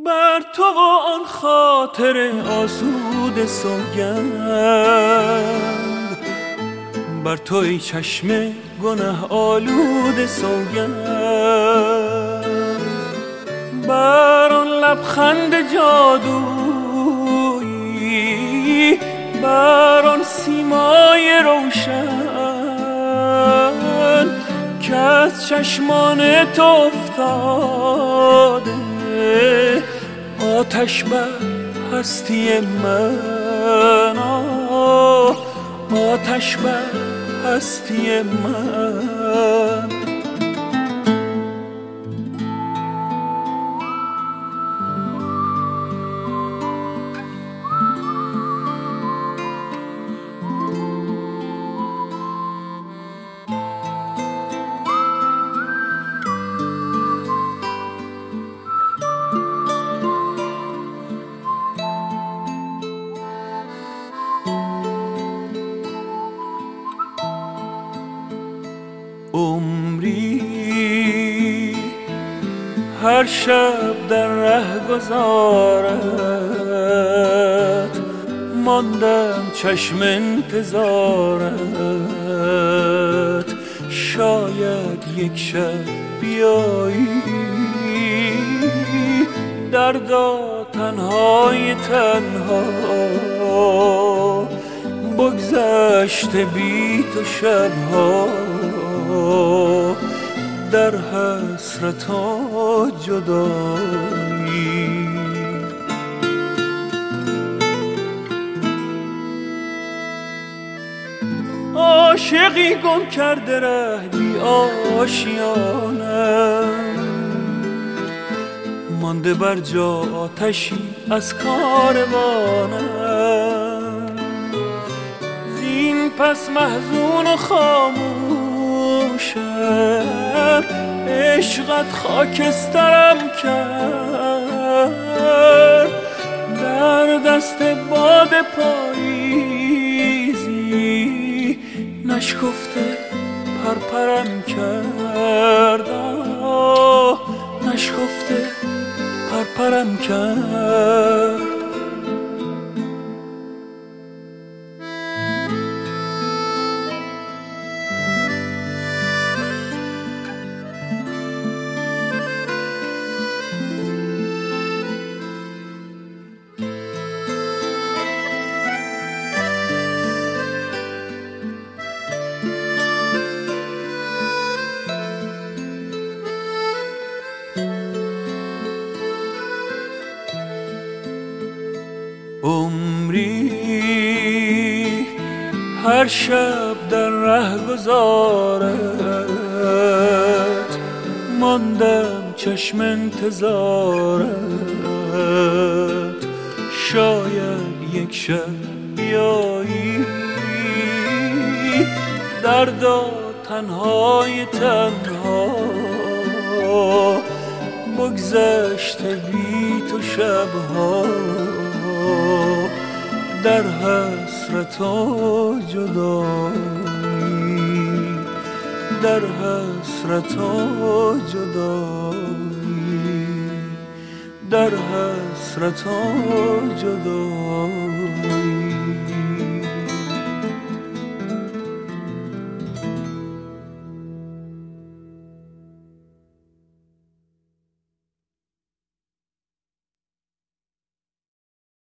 بر تو و آن خاطر آسوده سوگند، بر تو ای چشم گناه آلوده سوگند، بر آن لبخند جادویی، بر آن سیمای روشن که از چشمان تو افتاده، آتش بر هستی من، آتش بر هستی من. عمری هر شب در رهگذارت، ماندم چشم انتظارت، شاید یک شب بیایی دردا تنهای تنها، بگذشته بی تو شبها در حسرت و جدایی. عاشقی گم کرده ره بی آشیانم، مانده بر جا آتشی از کاروانم، زین پس محزون و خاموشم، عشقت خاکسترم کرد، در دست باد پاییزی نشکفته پرپرم کرد، نشکفته پرپرم کرد. عمری هر شب در رهگذارت، ماندم چشم انتظارت، شاید یک شب بیایی دردا تنهای تنها، بگذشته بی تو شبها در حسرت و جدایی، در حسرت و جدایی، در حسرت و جدایی.